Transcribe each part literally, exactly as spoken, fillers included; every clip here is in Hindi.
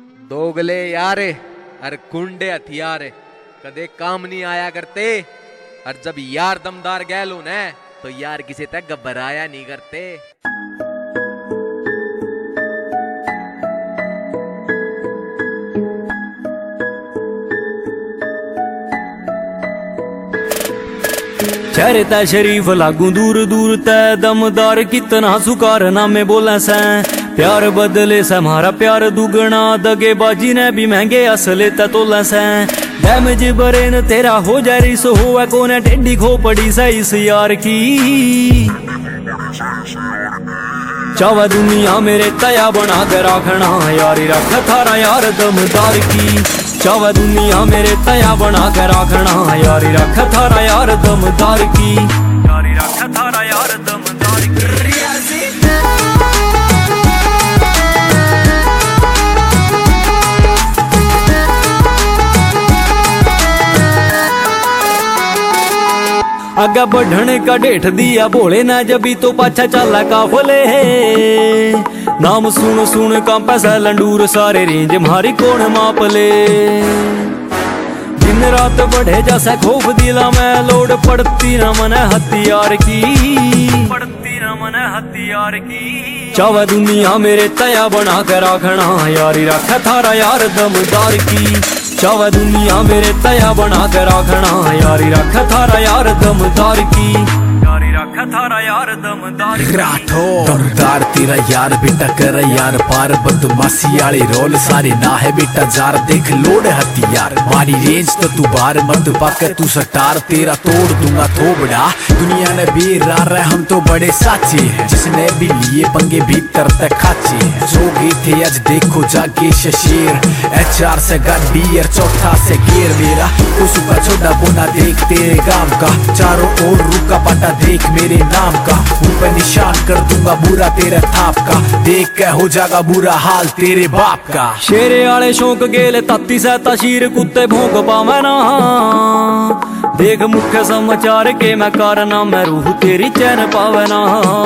दोगले यारे अरे कुंडे हथियार कदे काम नहीं आया करते। और जब यार दमदार गैल हो न तो यार किसी तक घबराया नहीं करते। चेहरे तै शरीफ लागू दूर दूर तै दमदार कितना सुकार नामे बोले से। प्यार बदले से हमारा प्यार दुगना दगेबाजी ने भी महंगे असले तै तोले से। डैमेज बरे न तेरा हो जाए रिस हो कोने टेढ़ी खोपड़ी से इस यार की। चावा दुनिया मेरे तया बना के राखना यारी रख थारा यार दमदार की। चावा दुनिया मेरे तया बना के राखना यारी रख थारा यार दमदार की। यारी रख थारा यार दमदार की। आगा बढ़ने का डेठ दिया बोले ना जबी तो पाछा चाला काफले है। नाम सुन सुन का पैसा लंडूर सारे रेंज मारी कौन माप ले। दिन रात बढ़े जैसा खौफ दिला में लोड पड़ती न मन हथियार की। पड़ती न मन हथियार की। चावा दुनिया मेरे तया बना के राखना यारी रख थारा यार दमदार की। चावा दुनिया मेरे तया बना के राखना यारी रख थारा यार दमदार की। यारी रख थारा यार दमदार की। दमदार तेरा यार बेटा कर यार पार बदमाशी आले रोल सारे ना है बेटा जार देख लोड हथियार मारी रेंज तो तू बार मत पाकर तू सटार तेरा तोड़ दूंगा थोबड़ा। दुनिया ने बेरार है हम तो बड़े साचे हैं जिसने भी लिए पंगे भीतर तक खाचे हैं। सो गए थे आज देखो जागे शशेर एच आर से गड्डियर चौथा से गेर मेरा कुछ का छोटा बोना देख तेरे गांव का चारों ओर रुका पटा देख मेरे नाम का ऊपर निशान कर दूंगा बुरा तेरे थाप का देख के हो जाएगा बुरा हाल तेरे बाप का। शेरे आले शौक गेले ताती सहता शीर कुत्ते भोंक पावे ना। देख मुख्य समाचार के मैं कारना मैं रूह तेरी चैन पावे ना।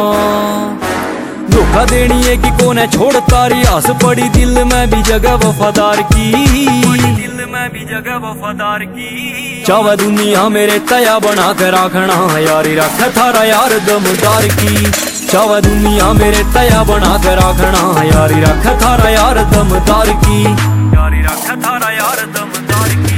धोखा देनी है कि कौन है छोड़ तारी आस पड़ी दिल में भी जगह वफादार की। दिल में भी जगह वफादार की। चावा दुनिया मेरे तया बना के राखना यारी रख थारा यार दमदार की। चावा दुनिया मेरे तया बना के राखना यारी रख थारा यार दमदार की। यारी रख थारा यार दमदार की।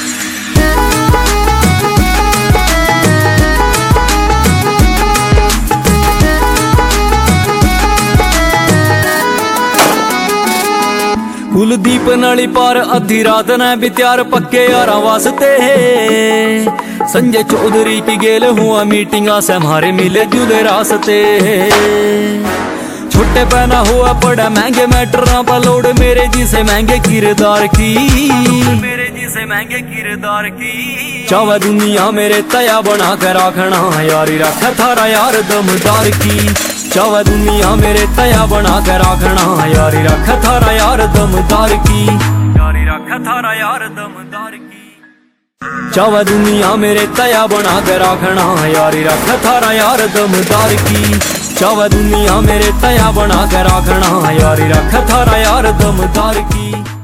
कुलदीप नली पार अधी रात ने भी त्यार पक्के यारा वास्ते है। संजय चौधरी की गेल हुआ मीटिंगा से हमारे मिले जुले रास्ते। छोटे पहना हुआ पड़ा महंगे मैटर पलोड मेरे जिसे महंगे किरदार की। मेरे जिसे महंगे किरदार की। चावा दुनिया मेरे तया बना के राखना यारी रख थारा यार दमदार की। चावा दुनिया मेरे तया बना के राखना यारी रख थारा यार दमदार की। यारी रख थारा यार दमदार की। चावा दुनिया मेरे तया बना के राखना यारी रख थारा यार दमदार की। चावा दुनिया मेरे तया बना के राखना यारी रख थारा यार दमदार की।